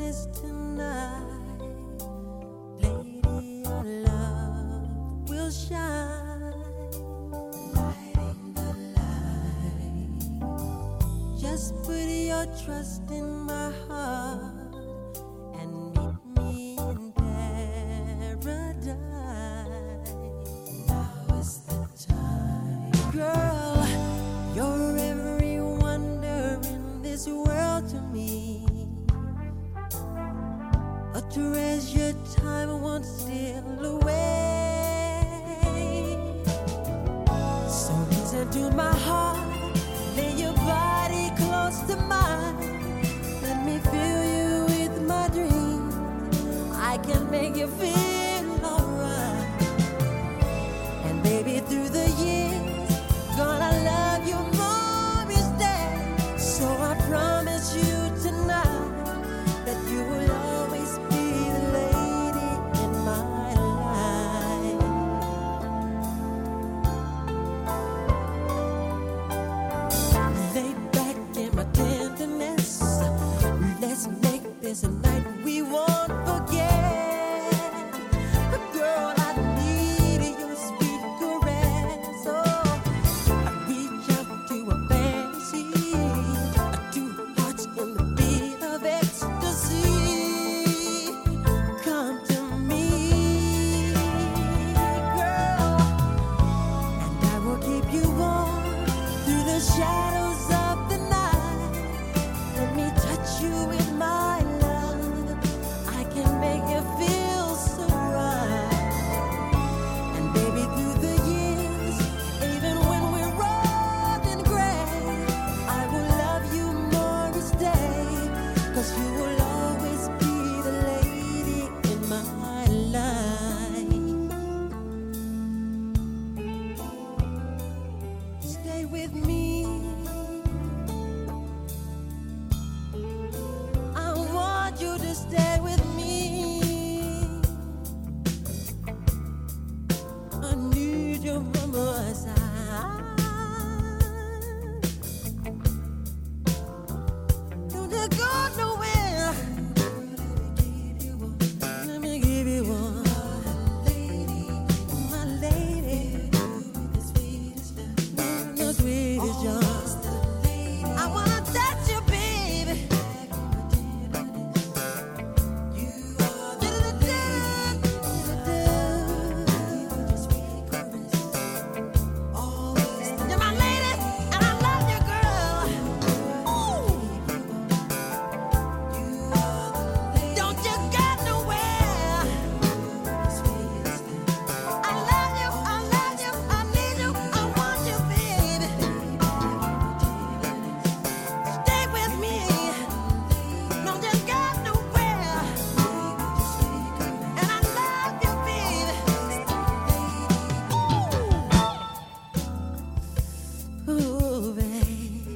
promise tonight, lady, our love will shine, lighting the light. Just put your trust in my heart and meet me in paradise. Now is the time, girl. You're every wonder in this world to me. A treasured time won't steal away. So listen to my heart, lay your body close to mine. Let me fill you with my dreams. I can make you feel alright. And baby, through the years, gonna love you more each day. So I promise you tonight that you will always be the lady in my life. Lay back in my tenderness. Let's make this a night we won't forget. Girl, I need your sweet caress. Oh, I reach out to a fantasy, two hearts in the beat of ecstasy. Come to me, girl, and I will keep you warm through the shadows of the night. Let me touch you with my love. I can make you feel so right. And baby, through the years, even when we're old and gray, I will love you more each day. 'Cause you will always be the lady in my life. Stay with me. I want you to stay with me. I need you by my side. Don't you go nowhere. Let me give you one, my lady, the sweetest young. I wanna touch you, baby. You're my lady, and I love you, girl. Don't you go nowhere. I love you, I need you, I want you, baby. Stay with me. Don't you go nowhere. And I love you, baby. Ooh, baby.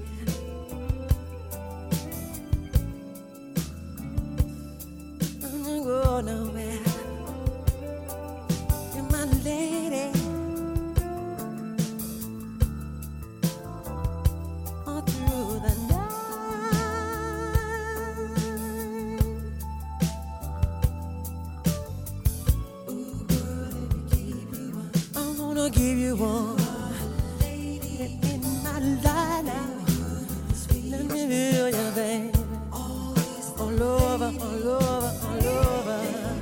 Don't go nowhere. You're my lady. All through the night. Ooh, girl, let me give you one. I wanna give you one. In my life now. Let me feel you, baby. All over, all over, all over.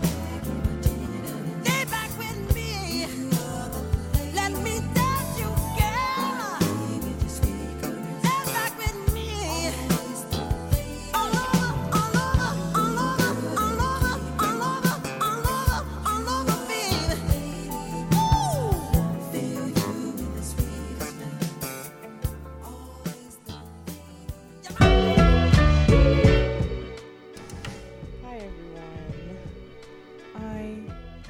Stay back with me. Let me touch you, girl. Stay back with me. All over, all over, all over, all over, all over, all over, all over, baby. Ooh. Feel you in the sweetest always the Hi everyone, I am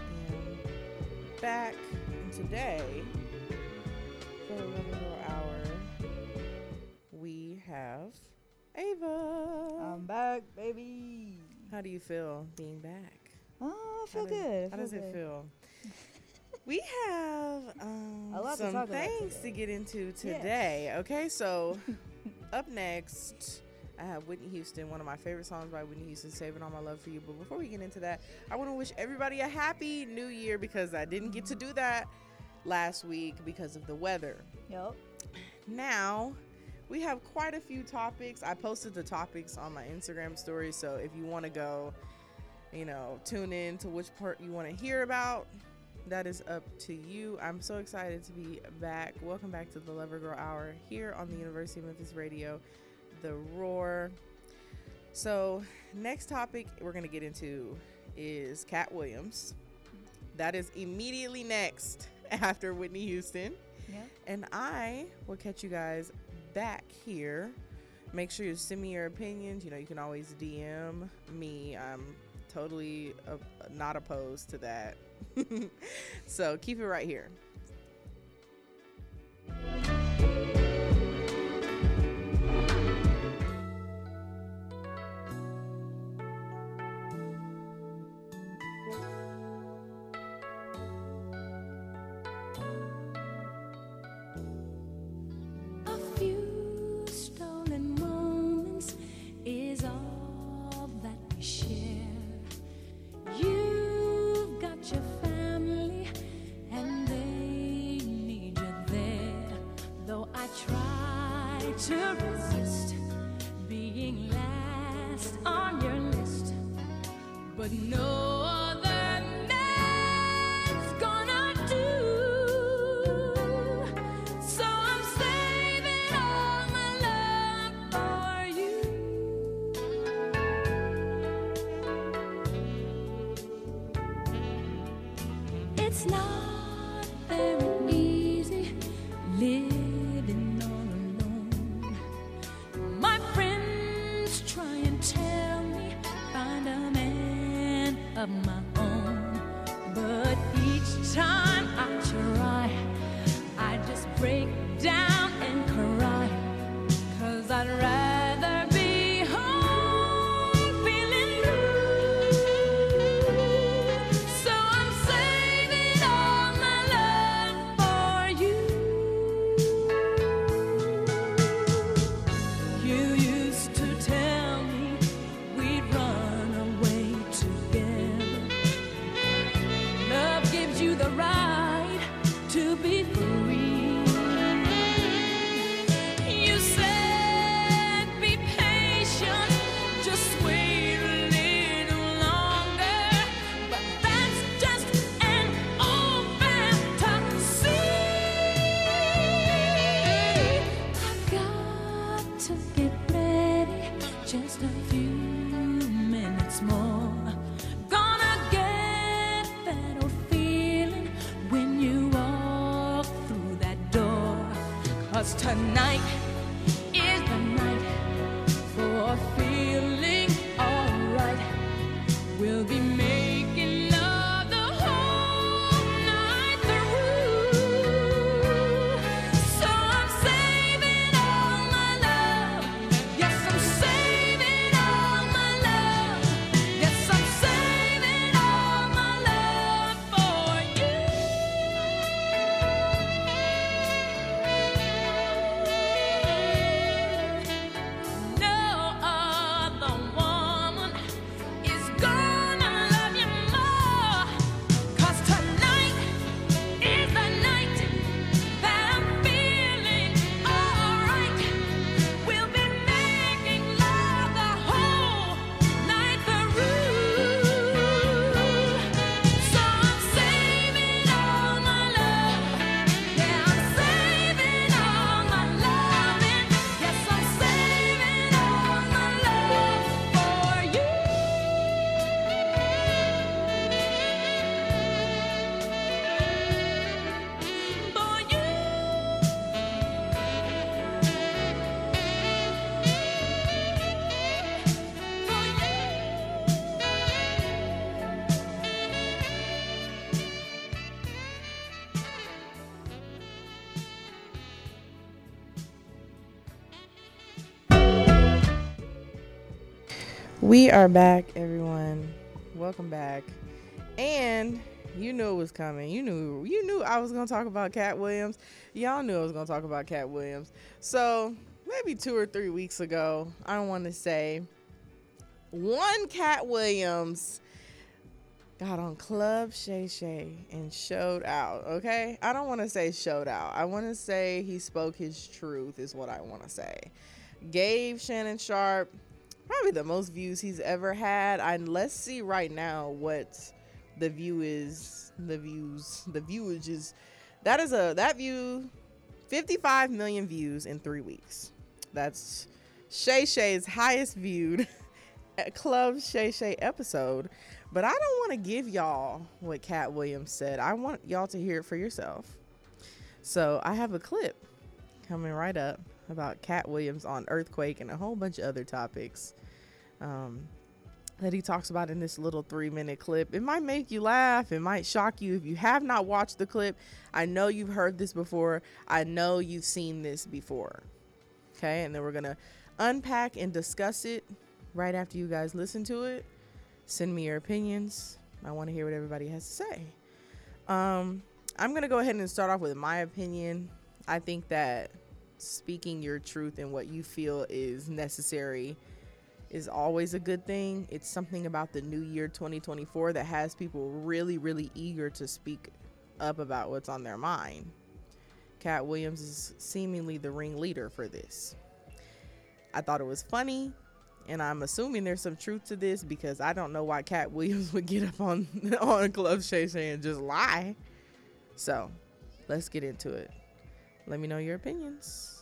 back, and today, for the 11 hour, we have Ava. I'm back, baby. How do you feel being back? Oh, I feel good. How does it feel? We have A lot to some talk about things today. to get into today. Okay, so up next, I have Whitney Houston, one of my favorite songs by Whitney Houston, Saving All My Love for You. But before we get into that, I want to wish everybody a happy new year because I didn't get to do that last week because of the weather. Yep. Now, we have quite a few topics. I posted the topics on my Instagram story, so if you want to go, tune in to which part you want to hear about, that is up to you. I'm so excited to be back. Welcome back to the Lover Girl Hour here on the University of Memphis Radio, The Roar. So, next topic we're going to get into is Cat Williams. That is immediately next after Whitney Houston. Yeah. And I will catch you guys back here. Make sure you send me your opinions. You can always DM me. I'm totally not opposed to that. So keep it right here. To resist being last on your list, but no other man's gonna do. So I'm saving all my love for you. It's not very easy living on. Of my own, but each time I try, I just break down and cry, 'cause I'd rather be home feeling blue. So I'm saving all my love for you. You used to tell me we'd run away together. Love gives you the right to be free. You said be patient, just wait a little longer, but that's just an old fantasy. I've got to get ready, just a few minutes more. Cause tonight is the night for feeling alright. We'll be making love the whole night through. So I'm saving all my love. Yes, I'm saving all my love. Yes, I'm saving all my love for you. We are back, everyone. Welcome back. And you knew it was coming. You knew I was going to talk about Cat Williams. Y'all knew I was going to talk about Cat Williams. So maybe 2 or 3 weeks ago, I want to say, one Cat Williams got on Club Shay Shay and showed out, okay? I don't want to say showed out. I want to say he spoke his truth is what I want to say. Gave Shannon Sharpe probably the most views he's ever had. Let's see right now what the view is. The viewage is, that view, 55 million views in 3 weeks. That's Shay Shay's highest viewed Club Shay Shay episode. But I don't want to give y'all what Cat Williams said. I want y'all to hear it for yourself. So I have a clip coming right up about Cat Williams on Earthquake and a whole bunch of other topics that he talks about in this little 3-minute clip. It might make you laugh. It might shock you. If you have not watched the clip, I know you've heard this before. I know you've seen this before. Okay, and then we're going to unpack and discuss it right after you guys listen to it. Send me your opinions. I want to hear what everybody has to say. I'm going to go ahead and start off with my opinion. I think that speaking your truth and what you feel is necessary is always a good thing. It's something about the new year 2024 that has people really, really eager to speak up about what's on their mind. Cat Williams is seemingly the ringleader for this. I thought it was funny. And I'm assuming there's some truth to this because I don't know why Cat Williams would get up on Club Shay Shay and just lie. So let's get into it. Let me know your opinions.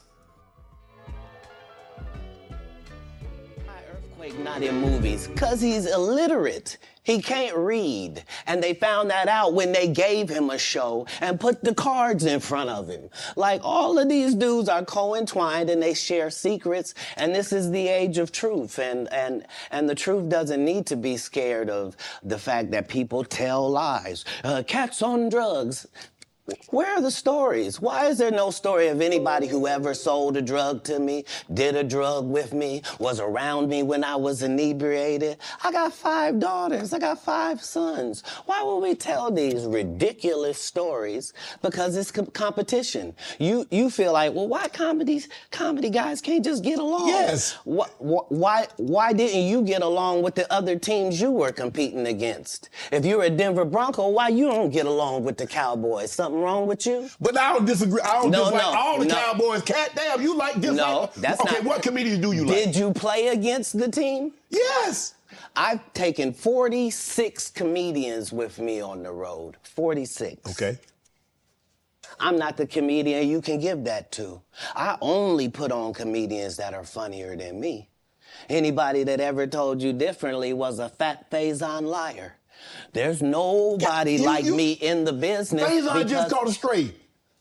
Earthquake not in movies because he's illiterate. He can't read. And they found that out when they gave him a show and put the cards in front of him. Like, all of these dudes are co-entwined and they share secrets. And this is the age of truth. And the truth doesn't need to be scared of the fact that people tell lies. Cats on drugs. Where are the stories? Why is there no story of anybody who ever sold a drug to me, did a drug with me, was around me when I was inebriated? I got 5 daughters. I got 5 sons. Why would we tell these ridiculous stories? Because it's competition. You feel like, well, why comedy guys can't just get along? Yes. Why didn't you get along with the other teams you were competing against? If you're a Denver Bronco, why you don't get along with the Cowboys? Something wrong with you? But I don't disagree. I don't dislike all the no. Cowboys. Cat, damn, you like this? No, that's okay, not. What comedians do you like? Did you play against the team? Yes. I've taken 46 comedians with me on the road. 46. Okay. I'm not the comedian you can give that to. I only put on comedians that are funnier than me. Anybody that ever told you differently was a fat Faison liar. There's nobody like me in the business. Faison just caught a stray.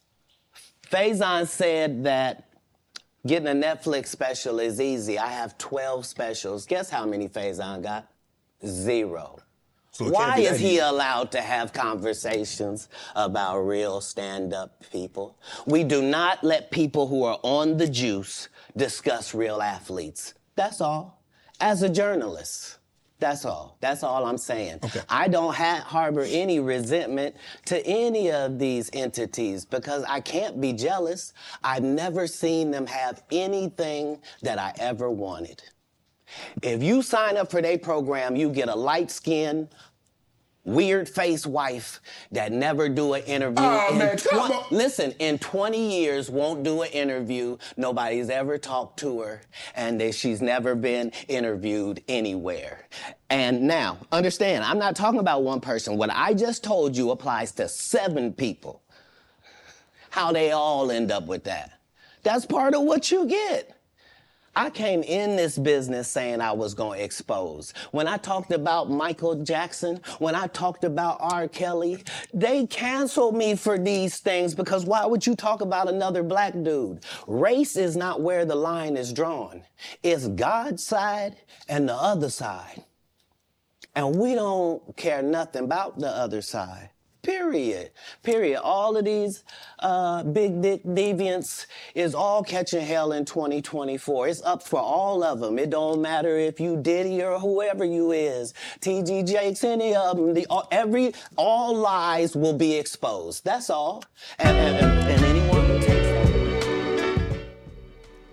Faison said that getting a Netflix special is easy. I have 12 specials. Guess how many Faison got? 0. So why is he allowed to have conversations about real stand-up people? We do not let people who are on the juice discuss real athletes. That's all. As a journalist. That's all. That's all I'm saying. Okay. I don't harbor any resentment to any of these entities because I can't be jealous. I've never seen them have anything that I ever wanted. If you sign up for their program, you get a light-skinned, weird-faced wife that never do an interview. Oh, man, come on. Listen, in 20 years, won't do an interview. Nobody's ever talked to her, and she's never been interviewed anywhere. And now, understand, I'm not talking about one person. What I just told you applies to 7 people. How they all end up with that. That's part of what you get. I came in this business saying I was going to expose. When I talked about Michael Jackson, when I talked about R. Kelly, they canceled me for these things because why would you talk about another black dude? Race is not where the line is drawn. It's God's side and the other side. And we don't care nothing about the other side. Period. All of these big dick deviants is all catching hell in 2024. It's up for all of them. It don't matter if you Diddy or whoever you is. T.G. Jakes, any of them. All lies will be exposed. That's all. And anyone who takes that.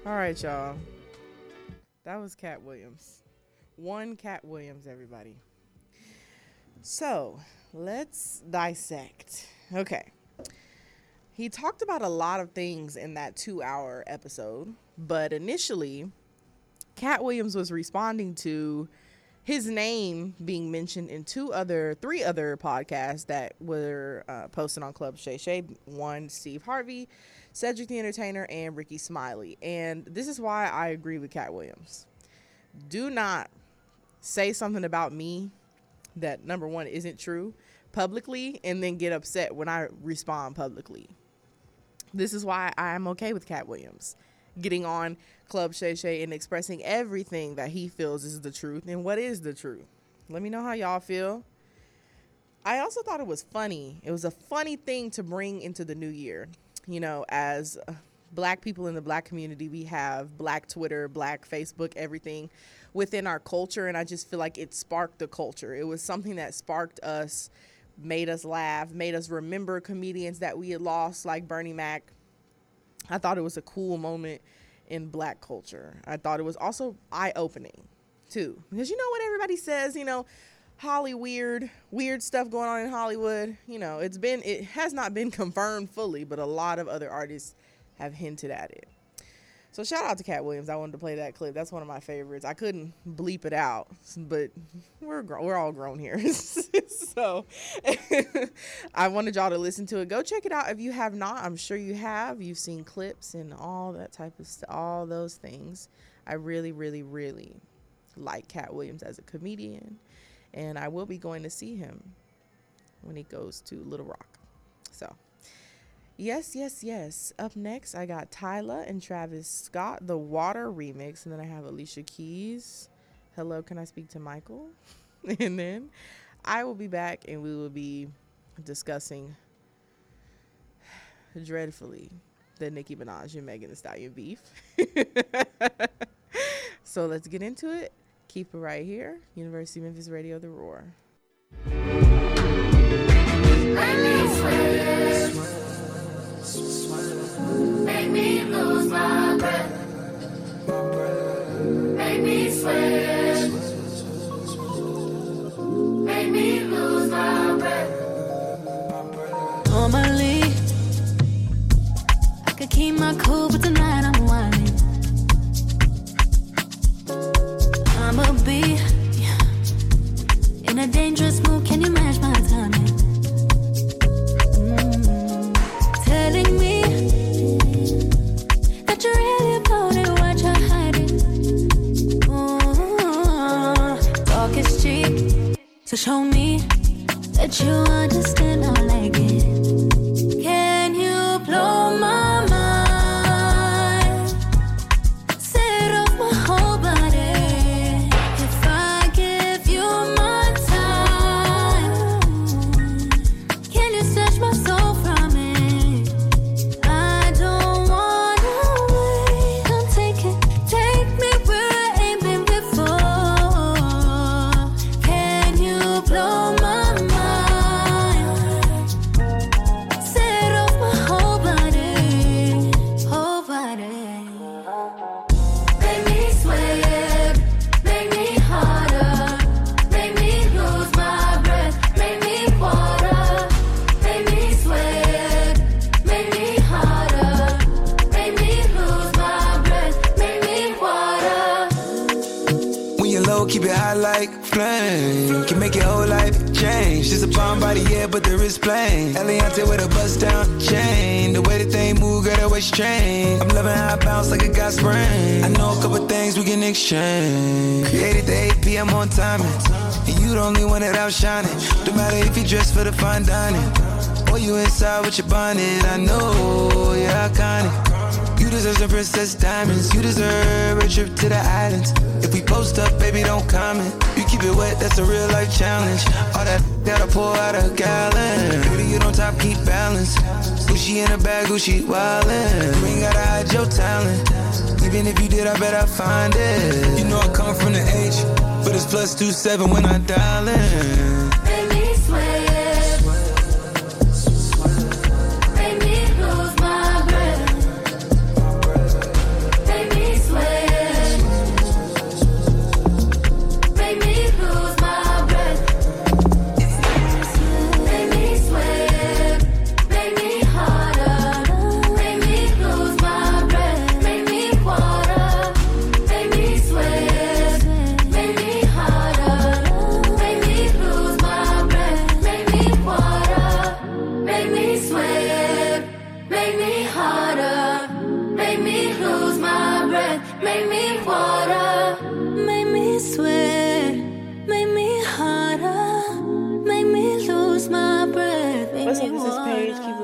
All right, y'all. That was Cat Williams. One Cat Williams, everybody. So, let's dissect. Okay. He talked about a lot of things in that 2-hour episode, but initially, Cat Williams was responding to his name being mentioned in 3 other podcasts that were posted on Club Shay Shay. One, Steve Harvey, Cedric the Entertainer, and Ricky Smiley. And this is why I agree with Cat Williams. Do not say something about me that, number one, isn't true publicly and then get upset when I respond publicly. This is why I'm okay with Cat Williams getting on Club Shay Shay and expressing everything that he feels is the truth and what is the truth. Let me know how y'all feel. I also thought it was funny. It was a funny thing to bring into the new year. You know, as Black people in the Black community, we have Black Twitter, Black Facebook, everything within our culture. And I just feel like it sparked the culture. It was something that sparked us, made us laugh, made us remember comedians that we had lost, like Bernie Mac. I thought it was a cool moment in Black culture. I thought it was also eye-opening, too. Because you know what everybody says, you know, weird stuff going on in Hollywood. You know, it has not been confirmed fully, but a lot of other artists have hinted at it. So shout out to Cat Williams. I wanted to play that clip. That's one of my favorites. I couldn't bleep it out, but we're all grown here. So I wanted y'all to listen to it. Go check it out if you have not. I'm sure you have. You've seen clips and all that type of stuff, all those things. I really, really, really like Cat Williams as a comedian, and I will be going to see him when he goes to Little Rock. So yes. Up next, I got Tyla and Travis Scott, the Water remix. And then I have Alicia Keys, Hello, Can I Speak to Michael? And then I will be back and we will be discussing dreadfully the Nicki Minaj and Megan Thee Stallion beef. So let's get into it. Keep it right here. University of Memphis Radio, The Roar. Make me lose my breath. Make me sweat. Make me lose my breath. Normally, I could keep my cool, but tonight I'm whining. I'ma be in a dangerous mood. Can you match my timing? Telling me that you're really about it, what you're hiding. Talk is cheap, so show me that you understand. I like it. Can you blow my mind? Set off my whole body. If I give you my time, can you snatch my soul from me? I don't wanna wait. Come take me where I ain't been before. Can you blow my mind? Set off my whole body. Make me sweat, make me harder, make me lose my breath, make me water, make me sweat, make me harder, make me lose my breath, make me water. When you're low, keep it high like flame. Can make your whole life change. Just a bomb body, yeah, but the wrist plain. Eliante with a bust down chain. The way the thing move, girl, that way strange. I'm loving how I bounce like a got sprain. I know a couple things we can exchange. Created the 8 p.m. on timing. And you the only one that outshining. Don't matter if you dress for the fine dining or you inside with your bonnet. I know you're iconic. You deserve some princess diamonds. You deserve a trip to the islands. If we post up, baby, don't comment. You keep it wet, that's a real life challenge. All that gotta pour out a gallon. Baby, you don't top, keep balance. Gucci in a bag, Gucci wildin'. You ain't gotta hide your talent. Even if you did, I bet I find it. You know I come from the H, but it's +27 when I dial in. Make me sweat. Make me lose my breath. Make me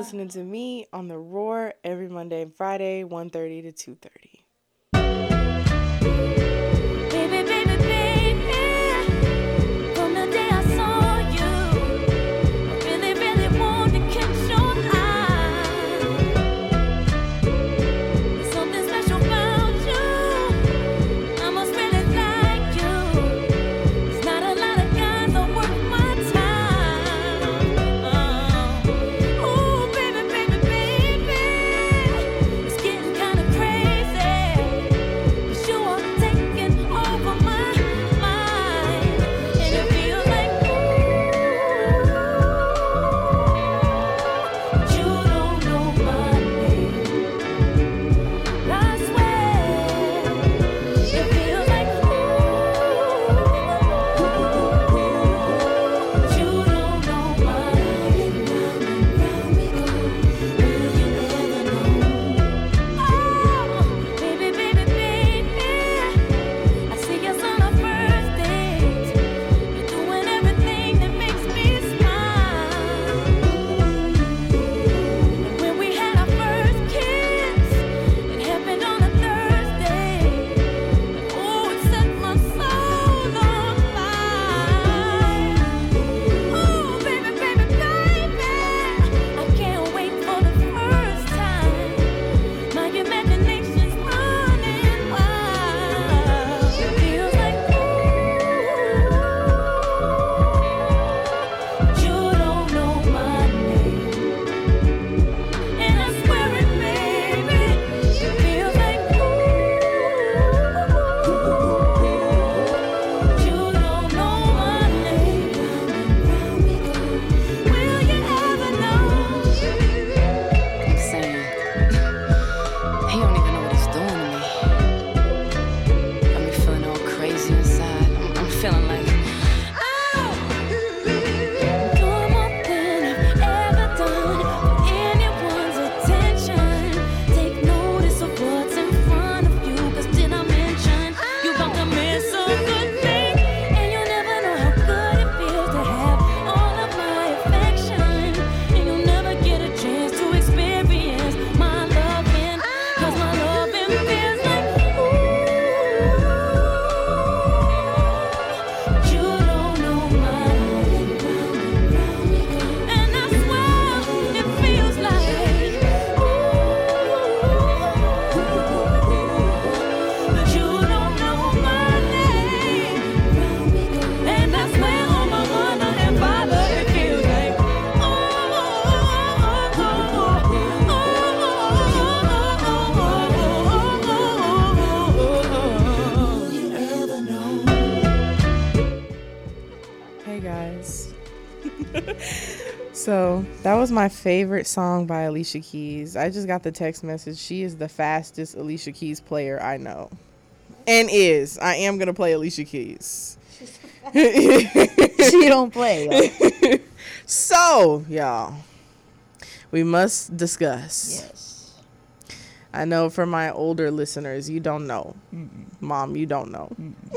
listening to me on The Roar every Monday and Friday, 1:30 to 2:30. Baby, baby, baby, from the day I saw you, I really, really want to catch your eye. There's something special about you. I must really like you. There's not a lot of guys that worth my time. Oh, baby, baby, baby, it's getting kind of crazy. You are taking over my mind, and it feels like you don't know my name. I swear, it feels like you don't know my name. Round we go, will you ever know? Oh, baby, baby, baby, I see us on our first date. You're doing everything that makes me smile. When we had our first kiss, it happened on a Thursday. Oh, it set my soul on fire. Oh, baby, baby, baby, I can't wait for the first time. My imagination's running wild. It feels like you don't know my name, and I swear it, baby. It feels like you don't know my name. Round we go. Will you ever know? I'm saying, he don't even know what he's doing to me. Got me feeling all crazy inside. I'm feeling like, Doing more than I've ever done for anyone's attention. Take notice of what's in front of you, 'cause did I mention you about to miss a good thing? And you'll never know how good it feels to have all of my affection. And you'll never get a chance to experience my loving, 'cause my loving feels like you don't know my name. And I swear it feels like that you don't know my name. And I swear on my mother and father it feels like you ever know. Hey guys. So that was my favorite song by Alicia Keys. I just got the text message. She is the fastest Alicia Keys player I know. And I am going to play Alicia Keys. She don't play. Yo. So, y'all, we must discuss. Yes. I know for my older listeners, you don't know. Mom, you don't know.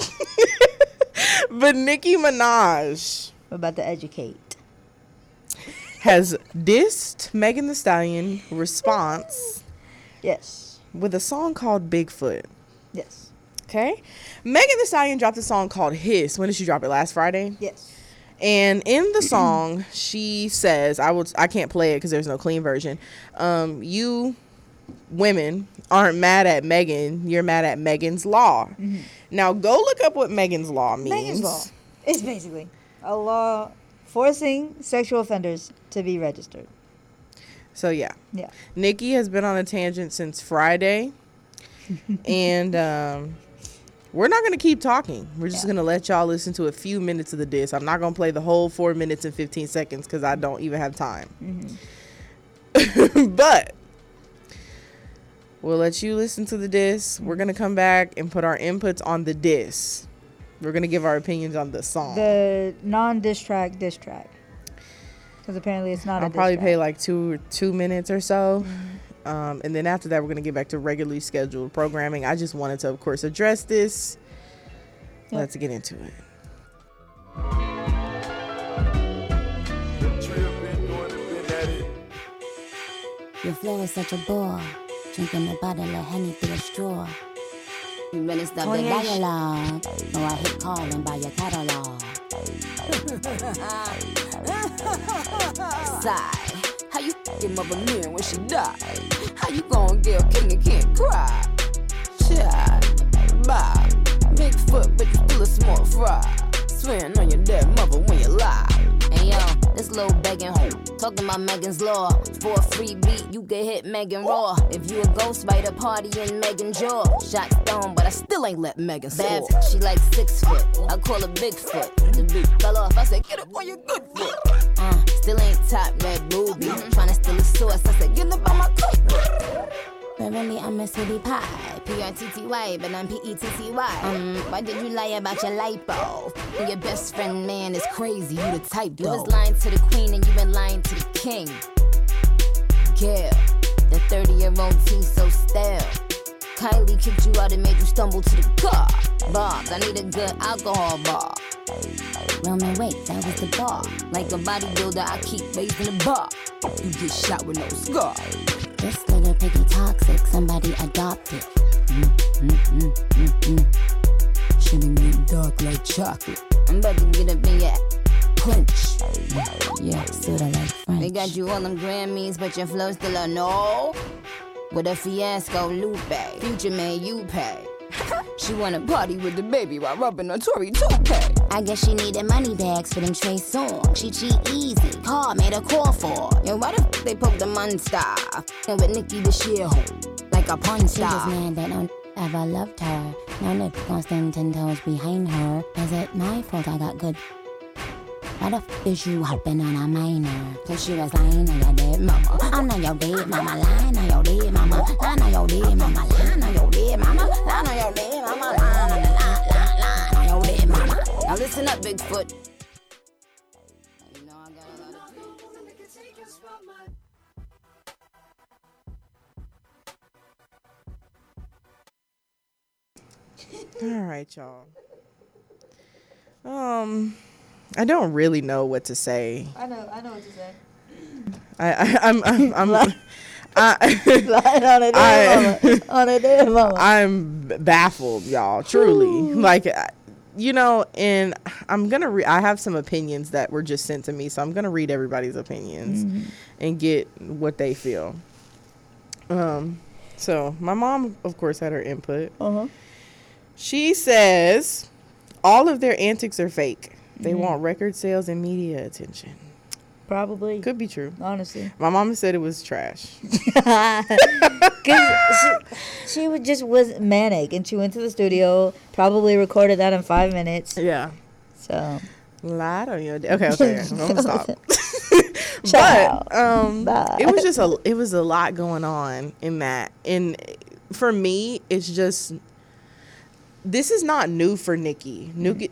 But Nicki Minaj We're about to educate. has dissed Megan Thee Stallion response Yes. with a song called Bigfoot. Yes. Okay? Megan Thee Stallion dropped a song called Hiss. When did she drop it? Last Friday? Yes. And in the song, she says, I can't play it because there's no clean version. You women aren't mad at Megan. You're mad at Megan's Law. Now, go look up what Megan's Law means. Megan's Law. It's basically a law forcing sexual offenders to be registered. So, yeah. Yeah. Nikki has been on a tangent since Friday. And we're not going to keep talking. We're just going to let y'all listen to a few minutes of the diss. I'm not going to play the whole 4 minutes and 15 seconds because I don't even have time. But we'll let you listen to the diss. We're going to come back and put our inputs on the diss. We're going to give our opinions on the song. The non-diss track, diss track. Because apparently it's not I'll a diss probably track. pay like two minutes or so. And then after that, we're going to get back to regularly scheduled programming. I just wanted to, of course, address this. Yep. Let's get into it. Your flow is such a bore. Drinking a bottle of honey through a straw. You better stop the dialogue, or I hit call and buy your catalog. Sigh, how you f***ing mother man when she die? How you gon' get a king and can't cry? Child, bye. Bigfoot, but you still a small fry. Swearing on your dead mother when you lie. Hey yo, this little begging hoe talking about Megan's Law. For a free beat, you can hit Megan Raw. If you a ghostwriter, party in Megan Jaw. Shot stone, but I still ain't let Megan soar. Bad, she like 6 foot. I call her Bigfoot. The beat fell off. I said, get up on your good foot. Still ain't top red ruby. Tryna steal a source. I said, get up on my cookbook. But really, I'm a city pie. P-R-T-T-Y, but I'm P-E-T-T-Y. Why did you lie about your lipo? Your best friend, man, is crazy. You the type, though. You was lying to the queen and you been lying to the king. Yeah, the 30-year-old teen so stale. Kylie kicked you out and made you stumble to the car. Bobs, I need a good alcohol bar. Roman, wait, that was the bar. Like a bodybuilder, I keep raising the bar. You get shot with no scar. This little piggy toxic, somebody adopt it. She been getting dark like chocolate. I'm about to get up in your clench. Yeah, sorta like French. They got you all them Grammys, but your flow still a no. With a fiasco, Lupe. Future man, you pay. She wanna party with the baby while rubbing on Tory toupee. I guess she needed money bags for them Trey songs. She cheat easy, Paul made a call for. Yo, why the f*** they poke the monster? And with Nicki the shit like a porn star. She was mad that no ever loved her. No nigga gon' stand 10 toes behind her. Is it my fault I got good? Why the f*** is you hopping on a minor? Cause she was lying on your dead mama. I know your dead mama, lying on your dead mama. Lying on your dead mama, lying on your dead mama. Lying on your dead mama, lying on your dead mama. Now listen up, Bigfoot. You know I got a lot of All right, y'all. I don't really know what to say. I know what to say. I'm Lying on a damn mama. I'm baffled, y'all. Truly, like, you know, and I'm gonna. I have some opinions that were just sent to me, so I'm gonna read everybody's opinions and get what they feel. So my mom, of course, had her input. She says all of their antics are fake. They want record sales and media attention. Probably. Could be true. Honestly. My mama said it was trash. Cause she was manic, and she went to the studio, probably recorded that in 5 minutes. Yeah. So. Lied on your day. Okay. I'm gonna stop. But it was a lot going on in that. And for me, it's just, this is not new for Nicki.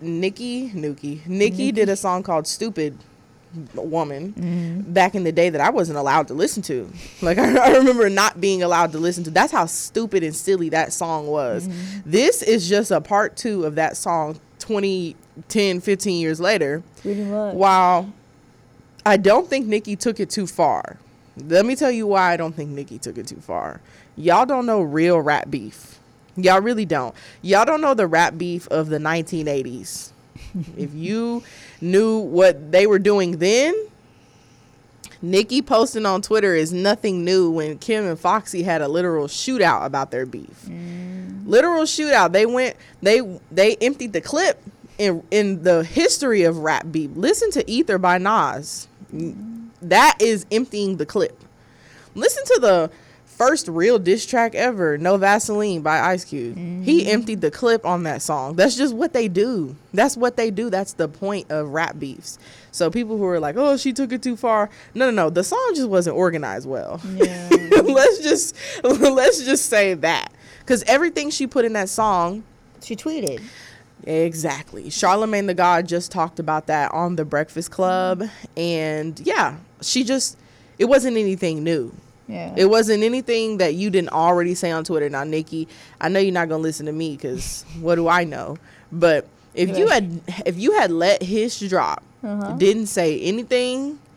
Nicki did a song called Stupid Woman back in the day that I wasn't allowed to listen to. Like, I remember not being allowed to listen to. That's how stupid and silly that song was. This is just a part 2 of that song 10, 15 years later. Pretty much. While I don't think Nicki took it too far. Let me tell you why I don't think Nicki took it too far. Y'all don't know real rap beef. Y'all really don't. Y'all don't know the rap beef of the 1980s. If you knew what they were doing then, Nicki posting on Twitter is nothing new when Kim and Foxy had a literal shootout about their beef. Literal shootout. They emptied the clip in the history of rap beef. Listen to Ether by Nas. That is emptying the clip. Listen to the first real diss track ever, No Vaseline by Ice Cube. He emptied the clip on that song. That's just what they do. That's what they do. That's the point of rap beefs. So people who are like, oh, she took it too far. No. The song just wasn't organized well. Yeah. let's just say that. Because everything she put in that song, she tweeted. Exactly. Charlamagne the God just talked about that on The Breakfast Club. And yeah, it wasn't anything new. Yeah. It wasn't anything that you didn't already say on Twitter. Now, Nicki, I know you're not gonna listen to me because what do I know? But if you had let Hish drop, didn't say anything,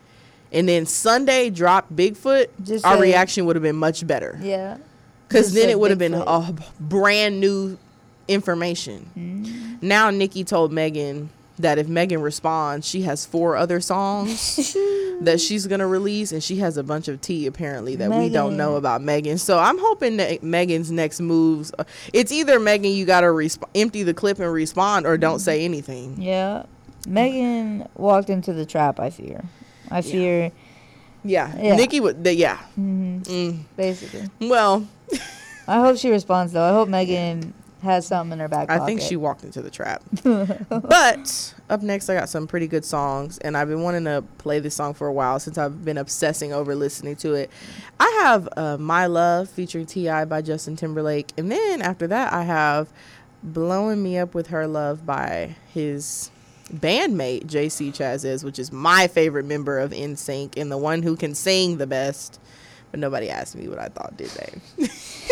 and then Sunday dropped Bigfoot, Just our say- reaction would have been much better. Yeah. Because Just then say it would have been Bigfoot. a brand new information. Now Nicki told Megan that if Megan responds, she has 4 other songs that she's going to release, and she has a bunch of tea apparently that we don't know Megan. about Megan. So I'm hoping that Megan's next moves, it's either Megan, you got to empty the clip and respond, or don't say anything. Yeah. Megan walked into the trap, I fear. I fear, Yeah. Yeah. Nicki would, yeah. basically. Well, I hope she responds, though. I hope Megan has something in her back pocket. I think she walked into the trap. But up next, I got some pretty good songs, and I've been wanting to play this song for a while since I've been obsessing over listening to it. I have My Love featuring T.I. by Justin Timberlake, and then after that, I have Blowing Me Up With Her Love by his bandmate, JC Chazes, which is my favorite member of NSYNC and the one who can sing the best. But nobody asked me what I thought, did they?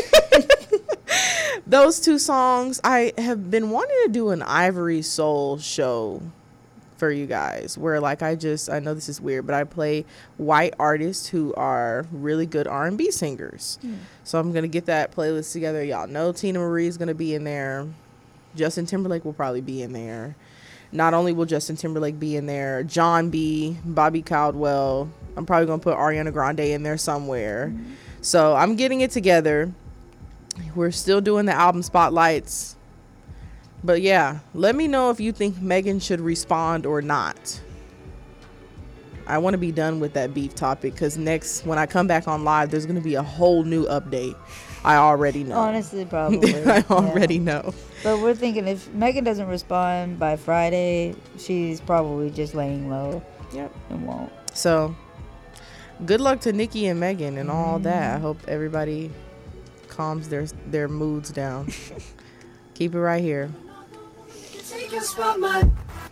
Those 2 songs, I have been wanting to do an Ivory Soul show for you guys where like I know this is weird, but I play white artists who are really good R&B singers. So I'm going to get that playlist together. Y'all know Tina Marie is going to be in there. Justin Timberlake will probably be in there. Not only will Justin Timberlake be in there, John B., Bobby Caldwell. I'm probably going to put Ariana Grande in there somewhere. So I'm getting it together. We're still doing the album spotlights. But yeah, let me know if you think Megan should respond or not. I want to be done with that beef topic because next, when I come back on live, there's going to be a whole new update. I already know. Honestly, probably. I already know. But we're thinking if Megan doesn't respond by Friday, she's probably just laying low. Yep. And won't. So, good luck to Nicki and Megan and all that. I hope everybody calms their moods down. Keep it right here. Take your spotlight.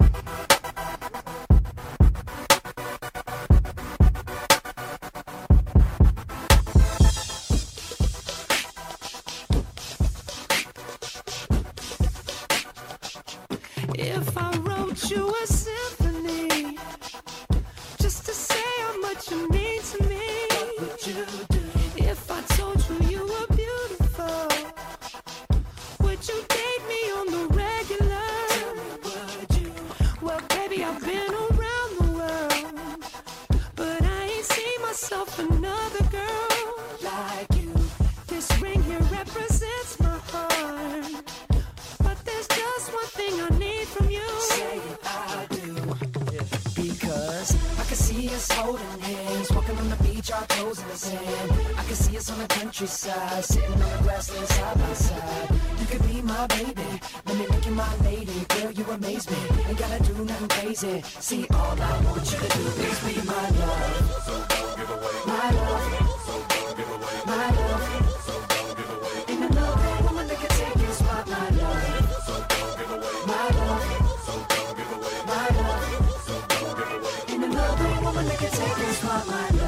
If I wrote you a symphony just to say how much you mean to me, what would you do? If I told you you were beautiful, would you date me on the regular? Tell me, would you? Well, baby, I've been around the world, but I ain't seen myself another girl like you. This ring here represents my heart, but there's just one thing I need from you. Say I do. Because I can see us holding hands, walking on the beach, our toes in the sand. I can see us on the countryside, sitting on the grassland side by side. You could be my baby, let me make you my lady. Girl, you amaze me, ain't gotta do nothing crazy. See, all I want you to do is be my love. So don't give away my love. So don't give away my love. So don't give away. Ain't another woman that can take your spot, my love. So don't give away my love. So don't give away my love. So don't give away. Ain't another woman that can take your spot, my love.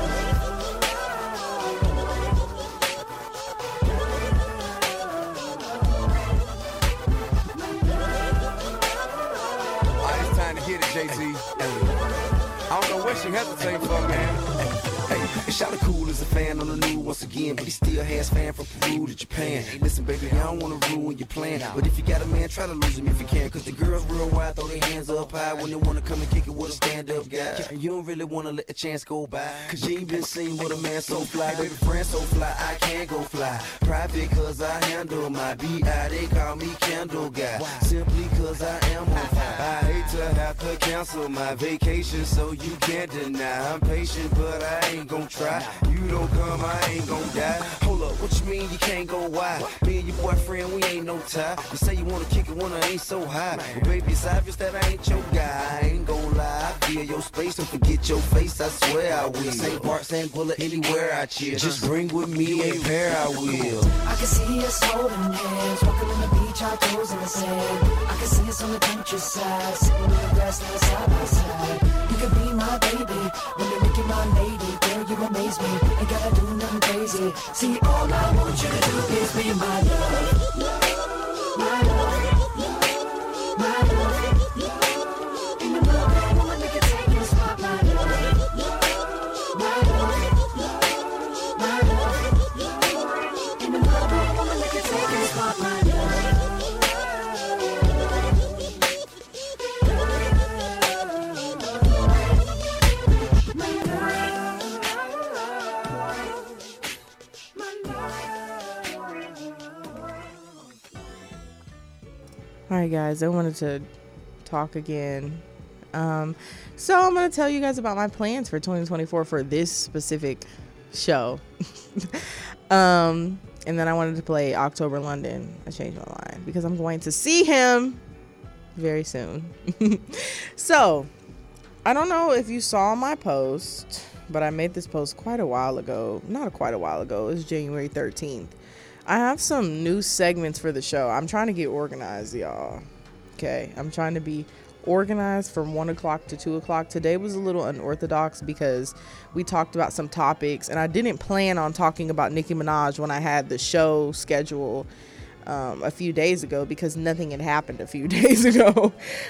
It's time to hit it, JT. I don't know what she hesitating for, man. Hey, Shawty cool as a fan on the new once again, but he still has fan from Peru to Japan. Listen, baby, I don't wanna ruin your plan, but if you got a man, try to lose him if you can. Cause the girls real wide, throw their hands up high when they wanna come and kick it with a stand-up guy. And you don't really wanna let the chance go by, cause you ain't been seen with a man so fly. Baby, friend so fly, I can't go fly. Private cause I handle my B.I. They call me Candle Guy, simply cause I am on fire. I hate to have to cancel my vacation, so you can't deny. I'm patient, but I ain't gon' try. You don't come, I ain't gon' die. Hold up, what you mean you can't go wide? Me and your boyfriend, we ain't no tie. You say you wanna kick it when I ain't so high. But baby, it's obvious that I ain't your guy. I ain't gon' lie, I feel your space and forget your face, I swear I will. St. Bart, St. Bullet, anywhere I chill. Just bring with me a pair, I will. I can see us holding hands, walking on the beach, our toes in the sand. I can see us on the countryside, sitting on the grassland side by side. You could be my baby, let me make you my lady. Girl, you amaze me, ain't gotta do nothing crazy. See, all I want you to do is be my love. My love. My love. Ain't another woman that can take your spot, my love. All right, guys, I wanted to talk again. So I'm going to tell you guys about my plans for 2024 for this specific show. And then I wanted to play October London. I changed my mind because I'm going to see him very soon. So I don't know if you saw my post, but I made this post quite a while ago. Not quite a while ago. It was January 13th. I have some new segments for the show. I'm trying to get organized, y'all. Okay, I'm trying to be organized from 1 o'clock to 2 o'clock. Today was a little unorthodox because we talked about some topics, and I didn't plan on talking about Nicki Minaj when I had the show schedule a few days ago because nothing had happened a few days ago.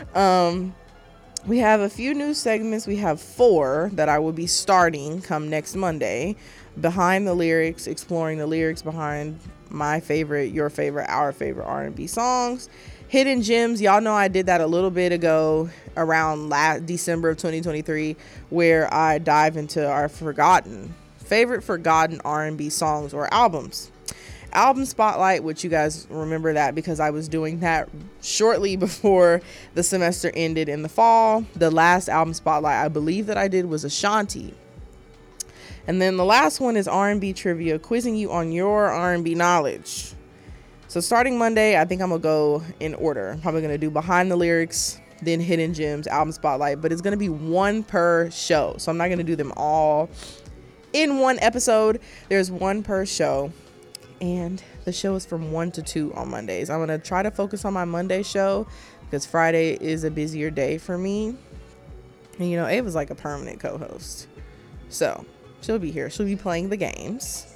We have a few new segments. We have 4 that I will be starting come next Monday. Behind the lyrics, exploring the lyrics behind my favorite, your favorite, our favorite R&B songs. Hidden gems, y'all know I did that a little bit ago around December of 2023, where I dive into our favorite forgotten R&B songs or albums. Album Spotlight, which you guys remember that because I was doing that shortly before the semester ended in the fall. The last Album Spotlight I believe that I did was Ashanti. And then the last one is R&B Trivia, quizzing you on your R&B knowledge. So starting Monday, I think I'm going to go in order. I'm probably going to do Behind the Lyrics, then Hidden Gems, Album Spotlight, but it's going to be one per show. So I'm not going to do them all in one episode. There's one per show. And the show is from 1 to 2 on Mondays. I'm going to try to focus on my Monday show because Friday is a busier day for me. And, you know, Ava's like a permanent co-host. So she'll be here. She'll be playing the games.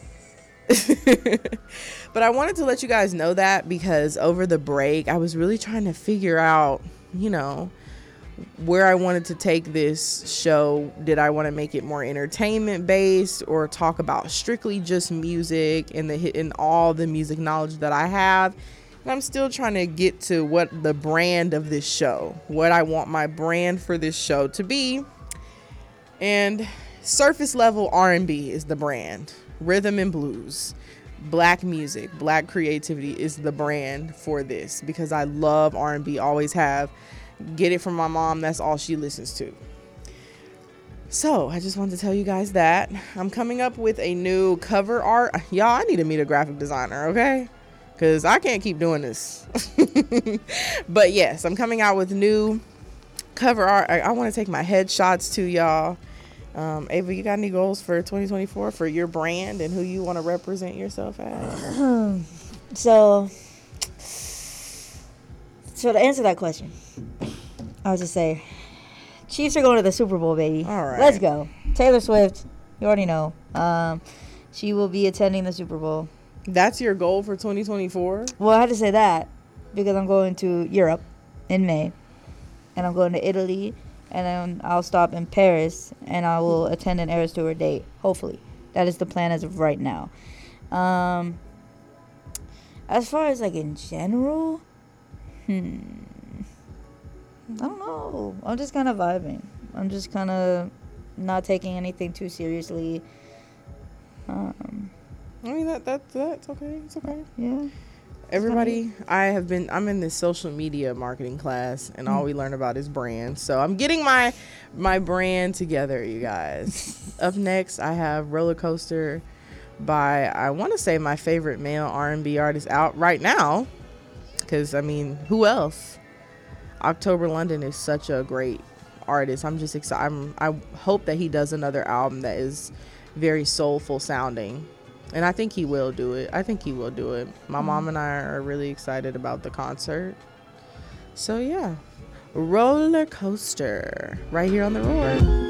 But I wanted to let you guys know that because over the break, I was really trying to figure out, you know, where I wanted to take this show. Did I want to make it more entertainment based or talk about strictly just music and all the music knowledge that I have? And I'm still trying to get to what the brand of this show, what I want my brand for this show to be. And surface level R&B is the brand. Rhythm and blues, black music, black creativity is the brand for this because I love R&B, always have. Get it from my mom. That's all she listens to. So I just wanted to tell you guys that I'm coming up with a new cover art. Y'all, I need to meet a graphic designer, okay? Because I can't keep doing this. But yes, I'm coming out with new cover art. I want to take my headshots to y'all. Ava, you got any goals for 2024 for your brand and who you want to represent yourself as? So to answer that question, I would just say, Chiefs are going to the Super Bowl, baby. All right. Let's go. Taylor Swift, you already know. She will be attending the Super Bowl. That's your goal for 2024? Well, I had to say that because I'm going to Europe in May, and I'm going to Italy, and then I'll stop in Paris, and I will attend an Eras Tour date, hopefully. That is the plan as of right now. As far as, like, in general, I don't know. I'm just kind of vibing. I'm just kind of not taking anything too seriously. I mean, that's okay. It's okay. Yeah. Everybody, I'm in this social media marketing class, and all we learn about is brands. So I'm getting my brand together, you guys. Up next, I have Roller Coaster by, I want to say, my favorite male R&B artist out right now. Because, I mean, who else? October London is such a great artist. I'm just excited. I hope that he does another album that is very soulful sounding. And I think he will do it. My mom and I are really excited about the concert. So, yeah. Roller Coaster. Right here on The Roar.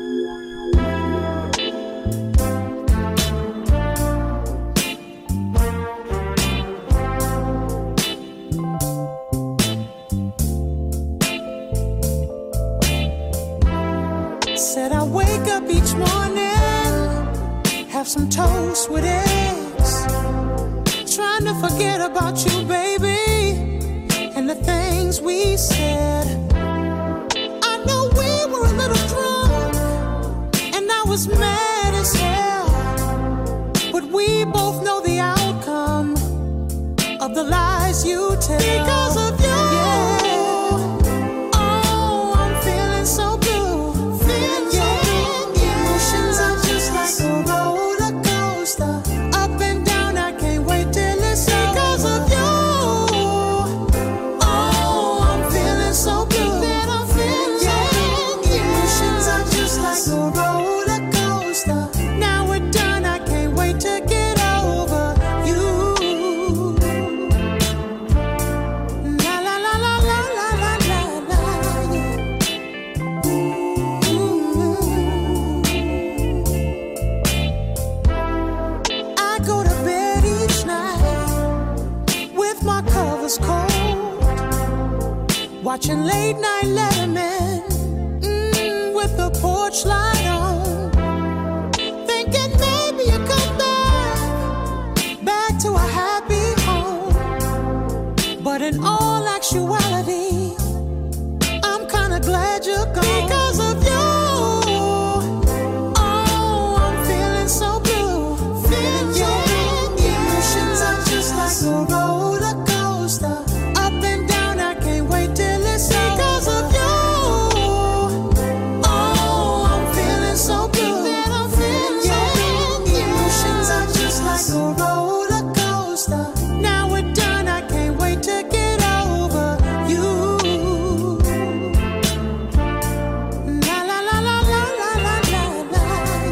Said I wake up each morning, have some toast with eggs, trying to forget about you, baby, and the things we said. I know we were a little drunk, and I was mad as hell, but we both know the outcome of the lies you tell. Because of you, yeah. watching late night Letterman, with the porch light on, thinking maybe you come back to a happy home. But in all actuality, I'm kinda glad you're gone. Because of you, oh, I'm feeling so blue. Feeling so blue. Emotions are just like a roller coaster. Up and down, I can't wait till it's over. Because of you, oh, I'm feeling so blue. I'm feeling so blue. Emotions are just like a roller coaster. Now we're done, I can't wait to get over you. La la la la la la la la la.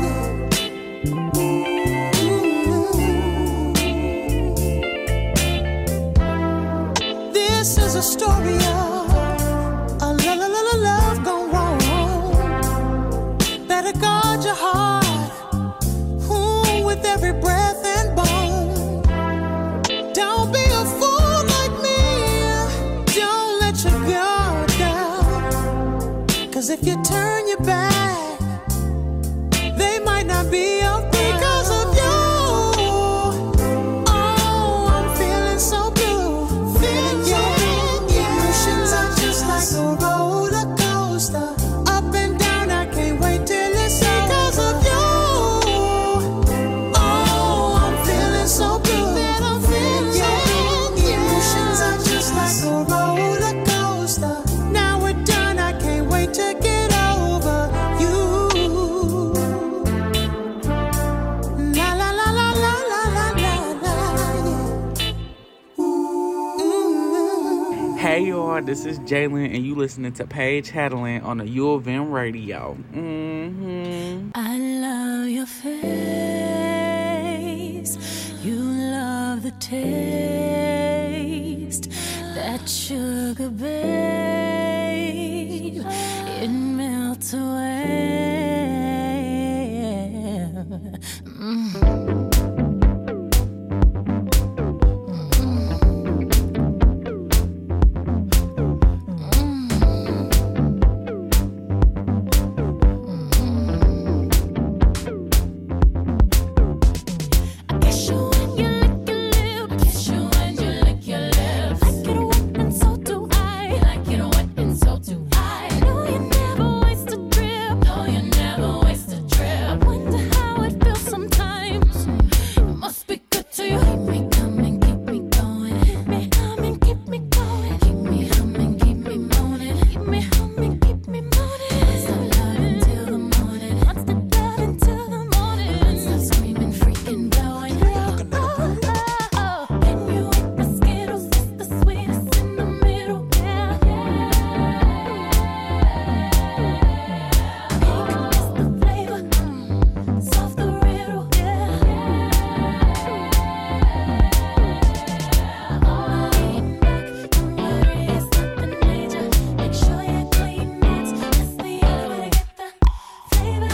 This is a story of a love gone wrong. Better guard your heart, with every breath and bone. Don't be a fool like me. Don't let your guard down. 'Cause if you turn your back, they might not be your friend. Because of you, oh, I'm feeling so blue. Feeling so blue. Emotions are just like a roller coaster. Up and down, I can't wait till it's over. Because of you, oh, I'm feeling so blue. I'm feeling so blue. Emotions are just like a roller coaster. Now we're done, I can't wait to get over you. La la la la la la la la la. Hey y'all, this is Jalen, and you listening to Paige Hadelin on the U of M radio. I love your face. You love the taste. That sugar, babe, it melts away. I kiss you when you lick your lip. Kiss you when you lick your lips. Like it wet and so do I. Like it wet and so do I. No, you never waste a trip. No, you never waste a trip. I wonder how it feels sometimes. It must be good to you. Keep me coming, keep me going. Keep me humming, keep me going. Keep me humming, keep me moaning. Keep me humming, keep me moaning. Stop loving till the morning. Stop loving till the morning. Stop screaming, freaking blowing. Can you eat the Skittles? It's the sweetest in the middle. Yeah, yeah. Pink is the flavor, solve the riddle. Yeah, all lean back, don't worry, it's nothing major. Make sure you clean it. That's the only way to get the flavor.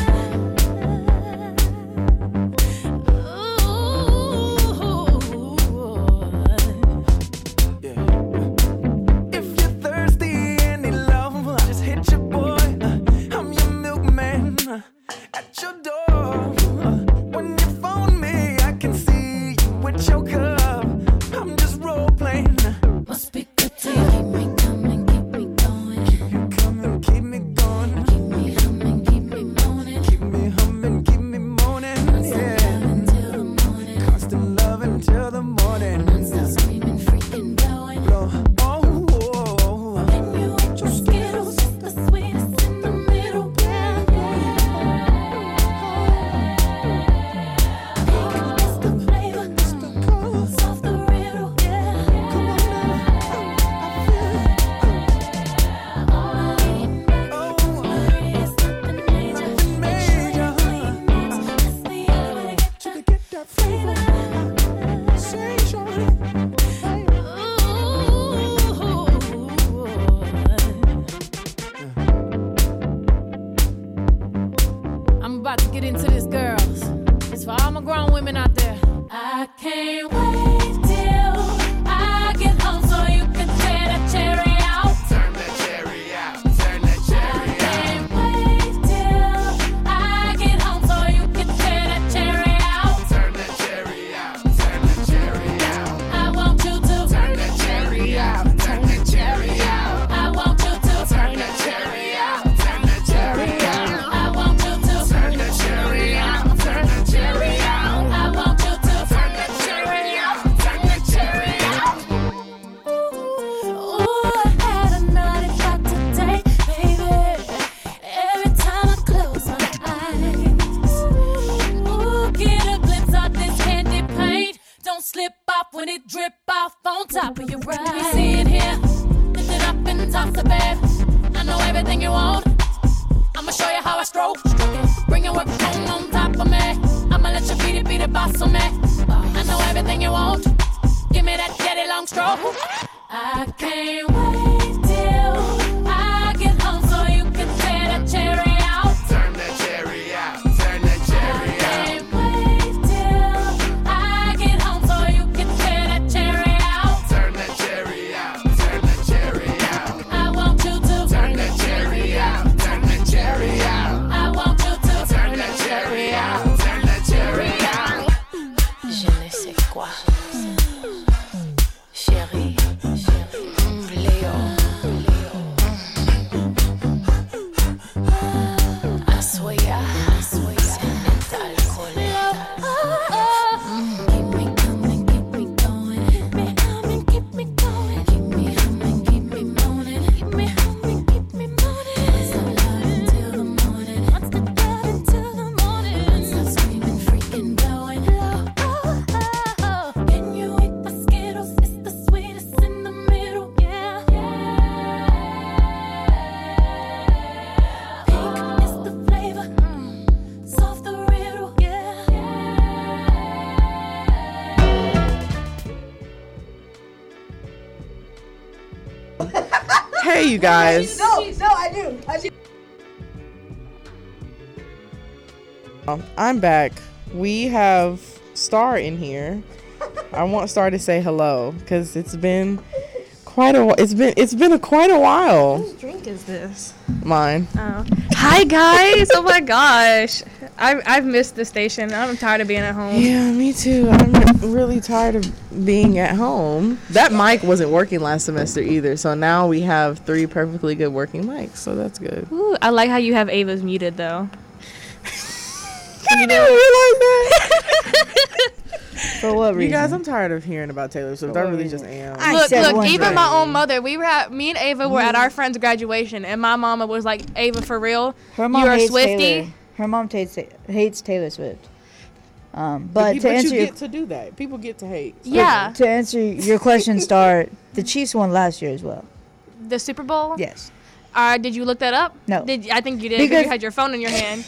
If you're thirsty and need love, just hit your boy. I'm your milkman at your door. When you phone me, I can see you with your cup. I'm just role playing. Must be good to you. Keep me coming, keep me going. Come and keep me going. Keep me humming, keep me moaning. Keep me humming, keep me moaning. Yeah. Until the morning. Constant love until the morning. Stop screaming, freaking blowing. Blow. Oh, oh, oh. When you eat your Skittles, it's the sweetest in the middle. Yeah, yeah. Pink is the flavor, solve the riddle. Yeah, all lean back, don't worry, it's nothing major. Make sure you clean it. That's the only way to get the flavor. I'm about to get into this, girls. It's for all my grown women out there. I can't wait till I get home so you can tear that cherry out. Turn that cherry it drip off on top of your ride. Let me see it here, lift it up and toss it, babe. I know everything you want. I'ma show you how I stroke it. Bring your work on top of me. I'ma let you beat it, boss on me. I know everything you want. Give me that daddy long stroke. I can't wait till I get home so you can tear that cherry out. Turn that cherry out. Turn that cherry out. I can't wait till I get home so you can tear that cherry out. Turn that cherry out. Turn that cherry out. I want you to turn that cherry out. Turn that cherry out. I want you to turn that cherry out. Turn that cherry out. Je ne sais quoi. Chérie, Léo. Assoya, c'est alcoolé. Keep me coming, keep me going. Keep me humming, keep me going. Keep me humming, keep me moaning. Keep me humming, keep me moaning. What's the love until the morning? What's the love until the morning? What's the screaming, freaking going? Can you eat the Skittles? It's the sweetest in the middle, yeah. Pink is the flavor, solve the riddle, yeah. Hey, you guys. No, I do. I'm back. We have Star in here. I want Star to say hello because it's been quite a while. It's been quite a while. Whose drink is this? Mine. Oh. Hi guys! Oh my gosh, I've missed the station. I'm tired of being at home. Yeah, me too. I'm really tired of being at home. That mic wasn't working last semester either, so now we have 3 perfectly good working mics, so that's good. Ooh, I like how you have Ava's muted though. You didn't realize that? For what reason? You guys, I'm tired of hearing about Taylor Swift. I really just am. Look, even my own mother, me and Ava were at our friend's graduation, and my mama was like, Ava, for real? Her mom You're a hates Swiftie? Taylor. Her mom hates Taylor Swift. But But to you answer get to do that. People get to hate. Yeah. to answer your question, Star, the Chiefs won last year as well. The Super Bowl? Yes. Did you look that up? No. I think you did because you had your phone in your hand.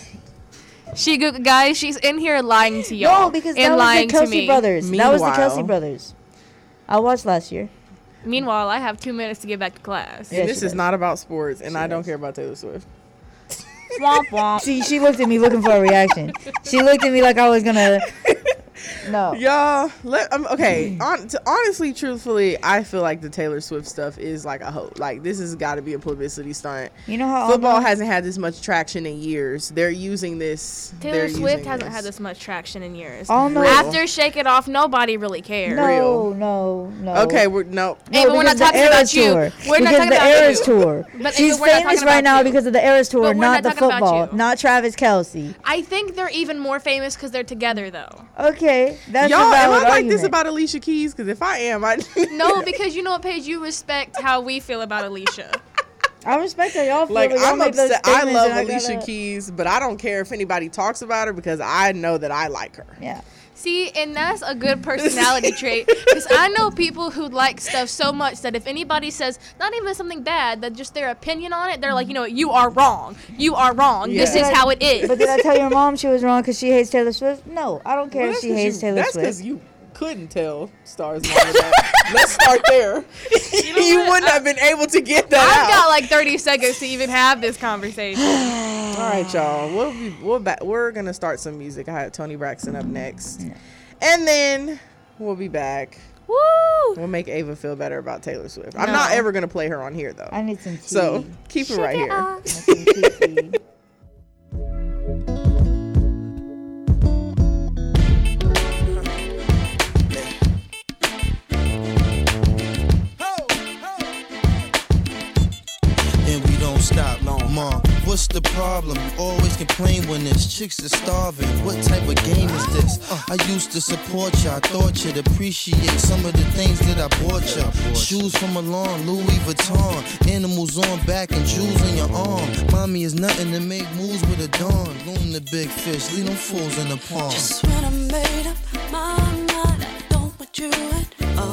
Guys, she's in here lying to y'all. No, because and that was lying the to Kelsey me. brothers. That was the Kelsey brothers. I watched last year. Meanwhile, I have 2 minutes to get back to class. And this is not about sports, and I don't care about Taylor Swift. Womp womp. See, she looked at me looking for a reaction. She looked at me like I was gonna. No. Y'all, okay. Honestly, truthfully, I feel like the Taylor Swift stuff is like a hoax. Like, this has got to be a publicity stunt. You know how football hasn't had this much traction in years. They're using this. Taylor Swift hasn't had this much traction in years. Oh, no. After Shake It Off, nobody really cared. No. Okay, we're no. Hey, but we're not talking about you. We're not talking the about Eras you. Tour. But She's we're not famous talking right about now you. because of the Eras Tour, But we're not not the talking about football, you. not Travis Kelce. I think they're even more famous because they're together, though. Okay, that's Y'all, a am valid I like argument. this about Alicia Keys? Because if I am, I No, because you know what, Paige? You respect how we feel about Alicia. I respect how y'all feel. like but y'all I'm make those upset. I statements love and Alicia gotta- Keys, but I don't care if anybody talks about her because I know that I like her. Yeah. See, and that's a good personality trait because I know people who like stuff so much that if anybody says not even something bad, that just their opinion on it, they're like, you know what, you are wrong. You are wrong. Yeah. This is how it is. But did I tell your mom she was wrong because she hates Taylor Swift? No, I don't care Well, if that's she 'cause hates Taylor that's Swift. because you couldn't tell Star's mom that. Let's start there. You wouldn't have been able to get that I've out. got like 30 seconds to even have this conversation. All right, y'all. We're gonna start some music. I had Tony Braxton up next, and then we'll be back. Woo! We'll make Ava feel better about Taylor Swift. I'm not ever gonna play her on here though. I need some tea. So keep it right here. I need some tea. And we don't stop, Mom, what's the problem? You always complain when there's chicks are starving. What type of game is this? I used to support you. I thought you'd appreciate some of the things that I bought you. Shoes from Milan, Louis Vuitton, animals on back and jewels on your arm. Mommy is nothing to make moves with a dawn. Loom the big fish, leave them fools in the pond. Just when I made up my mind, I don't want you at all.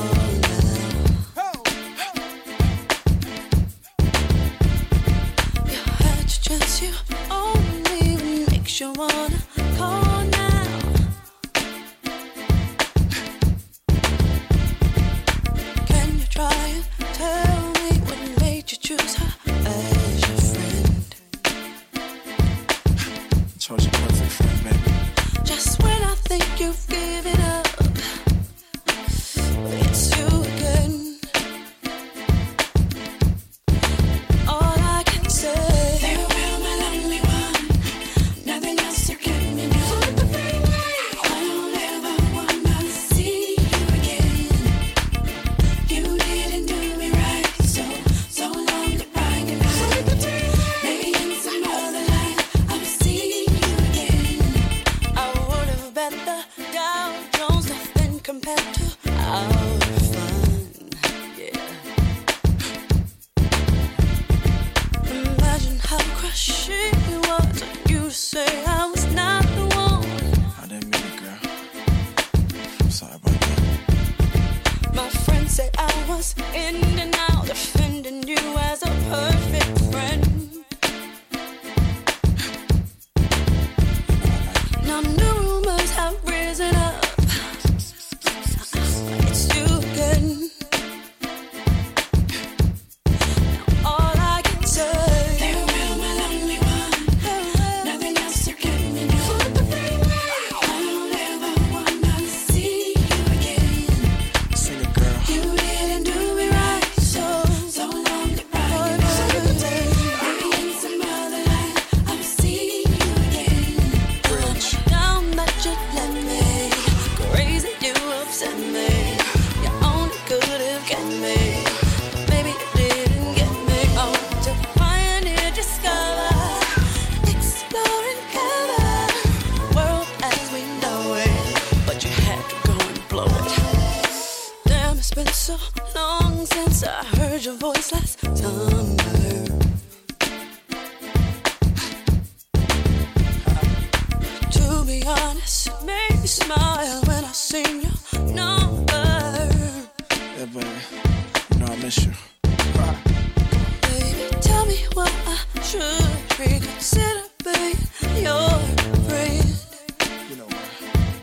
in and out, defending you as a perfect friend. Now new rumors have risen up. It's you again. Now all I can say, farewell, my lonely one. Nothing else to get me now. I don't ever wanna see you again. Sing it, girl. You didn't do me right, so long goodbye. Maybe in some other life I'll see you again. Now that you left me, crazy you upset me. You only could have got me, but maybe you didn't get me. Oh, to finally discover, explore and cover the world as we know it, but you had to go and blow it. Damn, it's been so long since I heard your voice last time. To be honest, it made me smile when I seen your number. Yeah, baby. You know I miss you. Baby, tell me what I should reconsider being your friend. You know what?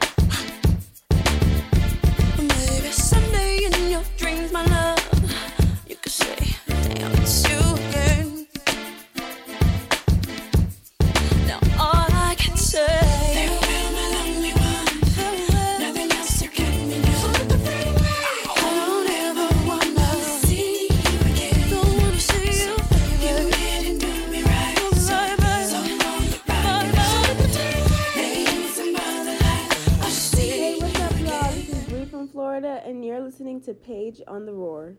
Maybe someday in your dreams, my love, you could say, damn, it's you again. Now all I can say, farewell, my lonely one. Nothing else to get me now. I don't ever wanna see you again. Don't wanna see you again. You didn't do me right. So long goodbye. Maybe in some other life I'll see Hey, you what's up, y'all? again. This is Bree from Florida, and you're listening to Paige on the Roar.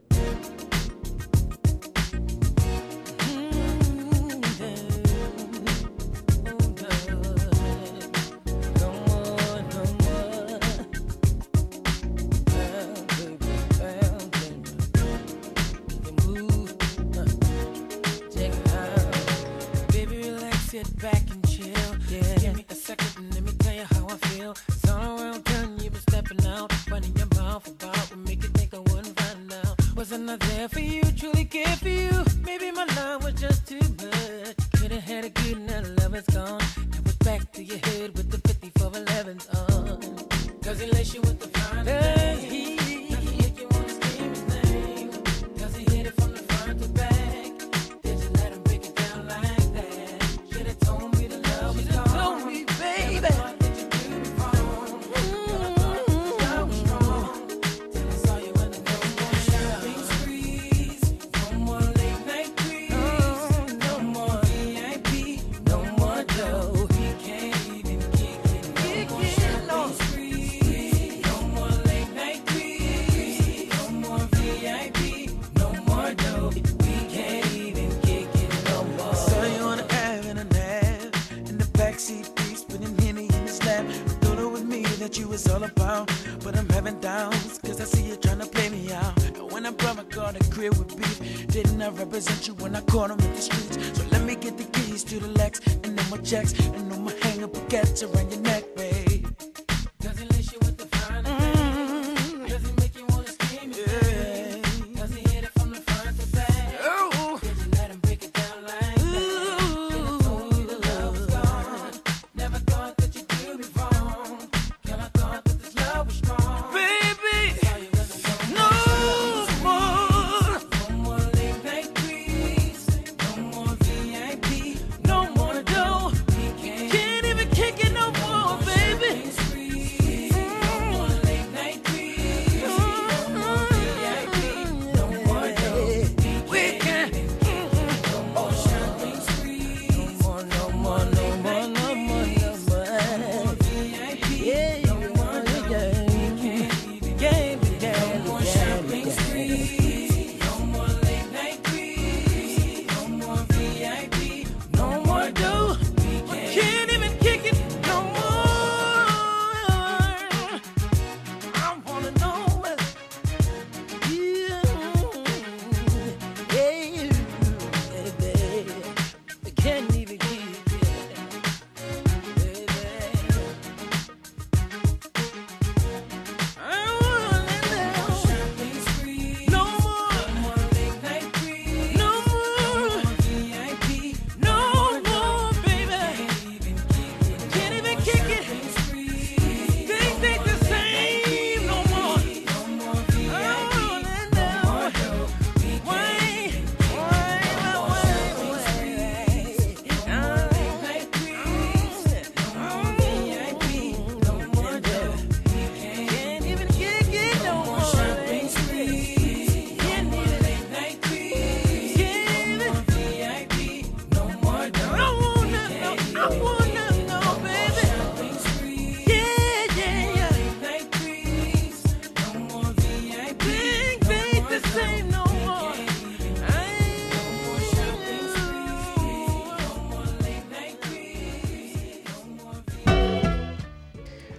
Baby, relax, sit back and chill. Yeah. Give me a second and let me tell you how I feel. It's all around town, you've been stepping out. Running your mouth about what make you think I wouldn't find out. Wasn't I there for you, truly cared for you? Maybe my love was just too much. Could've had a good now the love is gone. Now it's back to your head with the 5411s on. Cause he lace you with the fine thing. Nothing make you wanna scream his name. Cause he hit it from the front to back. Did you let him break it down like that? Should've told me the love was gone. Told me, baby. Never thought that you do me wrong. Never thought that the love was strong. Till I saw you in the no more shopping sprees. No more late night creeps. No more VIP. No more dough. He can't even kick it. No more shopping sprees. No more late night creeps. No more VIP. No more dough. We can't even kick it no more. Saw you on the Ave in a nap, in the backseat, piece putting Henny in his lap. I thought it was me that you was all about, but I'm having doubts, cause I see you trying to play me out. And when I brought my car to crib with beef, didn't I represent you when I caught him in the streets? So let me get the keys to the Lex, and then my checks, and no more hang up baguettes around your neck, babe. Does he lace you with the fine thing? Does he make you wanna scream his name? Does he hit it from the front to back? Did you let him break it down like that? Should've told me the love was gone. Never thought that you'd do me wrong. Girl, I thought that this love was strong. Baby, Saw you in the no more. no more late night creeps. No more VIP. No more dough. We can't Can't even kick it no more, baby.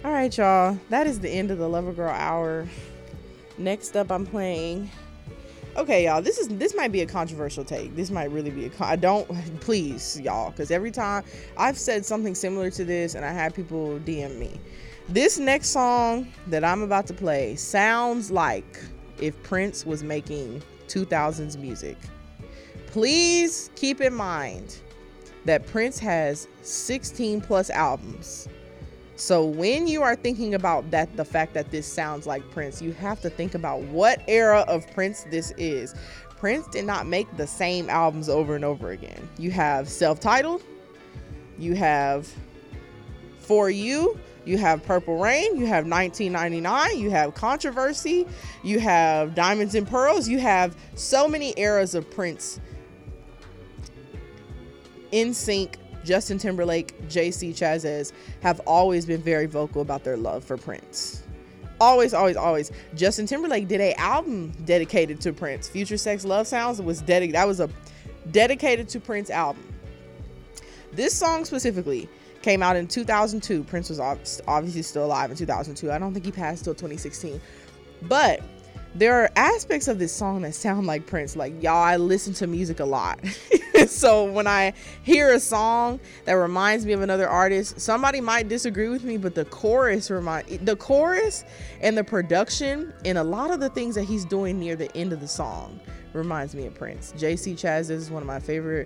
All right, y'all. That is the end of the Lover Girl Hour. Next up, I'm playing. Okay, y'all. This might be a controversial take. This might really be I don't. Please, y'all, because every time I've said something similar to this, and I had people DM me. This next song that I'm about to play sounds like if Prince was making 2000s music. Please keep in mind that Prince has 16 plus albums. So when you are thinking about that, the fact that this sounds like Prince, you have to think about what era of Prince this is. Prince did not make the same albums over and over again. You have Self-Titled, you have For You, you have Purple Rain, you have 1999, you have Controversy, you have Diamonds and Pearls, you have so many eras of Prince. NSYNC, Justin Timberlake, JC Chasez have always been very vocal about their love for Prince. Always, always, always. Justin Timberlake did an album dedicated to Prince. Future Sex Love Sounds was a dedicated to Prince album. This song specifically came out in 2002. Prince was obviously still alive in 2002. I don't think he passed till 2016. But there are aspects of this song that sound like Prince. Like, y'all, I listen to music a lot. So when I hear a song that reminds me of another artist, somebody might disagree with me, but the chorus and the production and a lot of the things that he's doing near the end of the song reminds me of Prince. JC Chasez is one of my favorite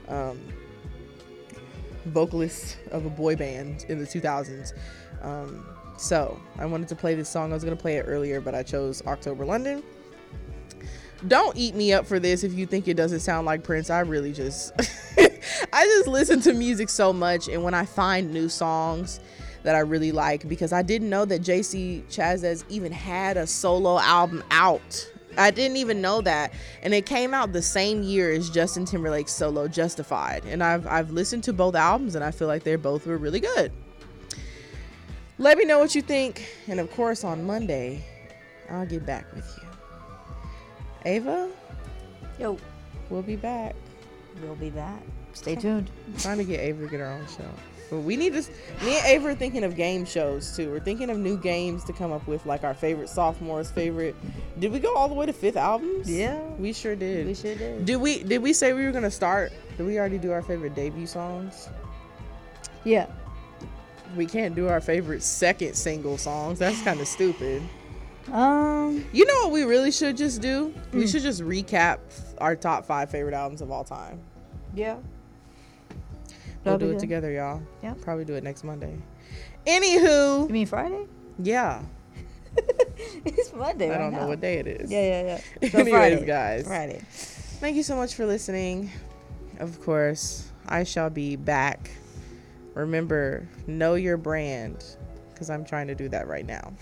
vocalists of a boy band in the 2000s. So I wanted to play this song. I was going to play it earlier, but I chose October London. Don't eat me up for this if you think it doesn't sound like Prince. I really just I just listen to music so much, and when I find new songs that I really like, because I didn't know that JC Chasez even had a solo album out. I didn't even know that, and it came out the same year as Justin Timberlake's solo Justified, and I've listened to both albums, and I feel like they both were really good. Let me know what you think, and of course on Monday I'll get back with you. Ava? Yo. We'll be back. We'll be back. Stay tuned. I'm trying to get Ava to get her own show. But we need to, me and Ava are thinking of game shows too. We're thinking of new games to come up with, like our favorite sophomores, favorite. Did we go all the way to 5th albums? Yeah. We sure did. We sure did. Did we say we were going to start? Did we already do our favorite debut songs? Yeah. We can't do our favorite second single songs. That's kind of stupid. You know what we really should just do? We should just recap our top 5 favorite albums of all time. Yeah. We'll do it together, y'all. Yeah. Probably do it next Monday. Anywho. You mean Friday? Yeah. It's Monday right now. I don't know what day it is. Yeah. So Anyways, Friday. guys. Friday. Thank you so much for listening. Of course, I shall be back. Remember, know your brand, because I'm trying to do that right now.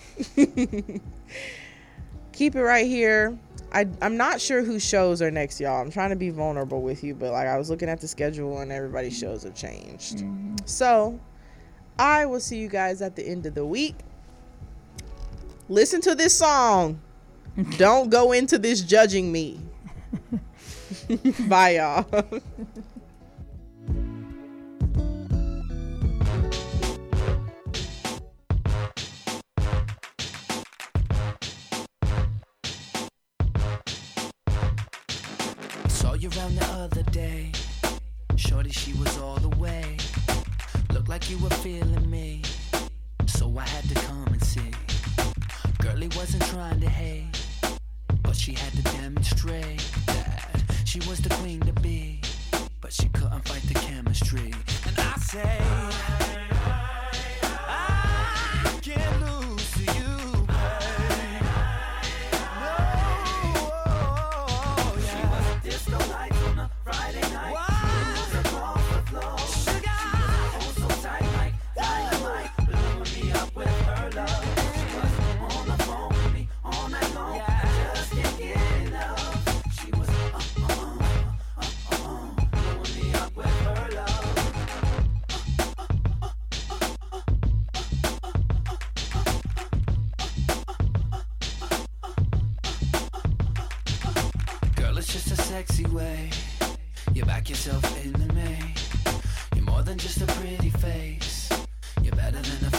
Keep it right here. I'm not sure whose shows are next, y'all. I'm trying to be vulnerable with you, but like I was looking at the schedule and everybody's shows have changed. Mm-hmm. So I will see you guys at the end of the week. Listen to this song. Don't go into this judging me. Bye, y'all. Saw you around the other day. Shorty, she was all the way. Looked like you were feeling me, so I had to come and see. Girlie wasn't trying to hate, but she had to demonstrate that she was the queen to be, but she couldn't fight the chemistry. And I say, I can't lose to you. Sexy way, you back yourself into me. You're more than just a pretty face. You're better than a